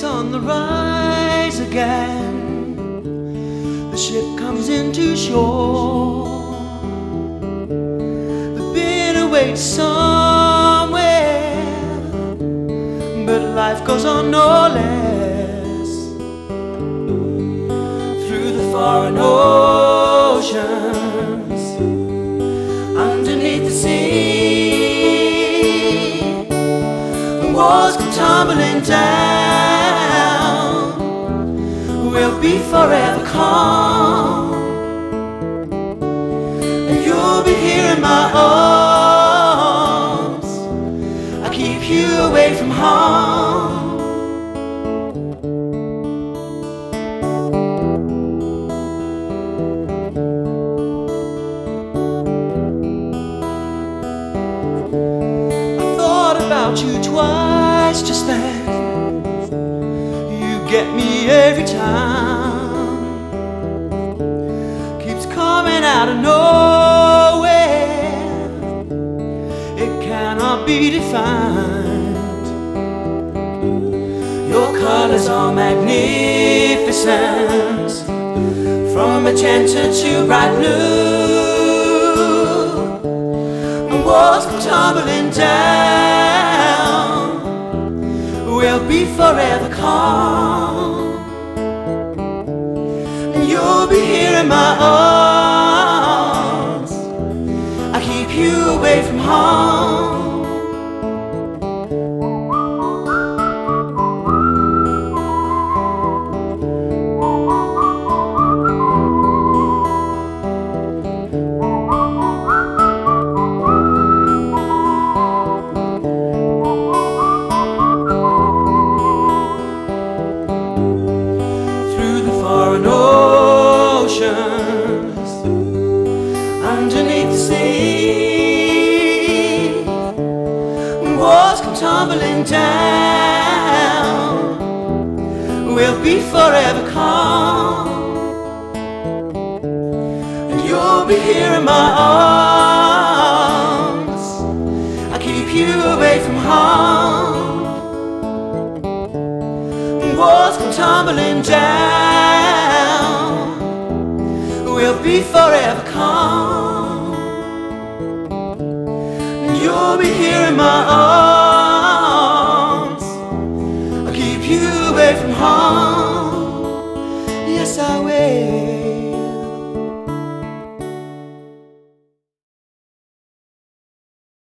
on the rise again. The ship comes into shore. The bitter waits somewhere, but life goes on no less. Through the foreign oceans, underneath the sea, the walls come tumbling down. We'll be forever calm, and you'll be here in my arms. I keep you away from harm. I thought about you twice just then. You get me every time. Keeps coming out of nowhere. It cannot be defined. Your colors are magnificent, from magenta to bright blue. The walls come tumbling down. We'll be forever calm, and you'll be here in my arms. I keep you away from harm. Oceans, underneath the sea, walls come tumbling down. We'll be forever calm, and you'll be here in my arms. I keep you away from harm. Walls come tumbling down. We'll be forever calm.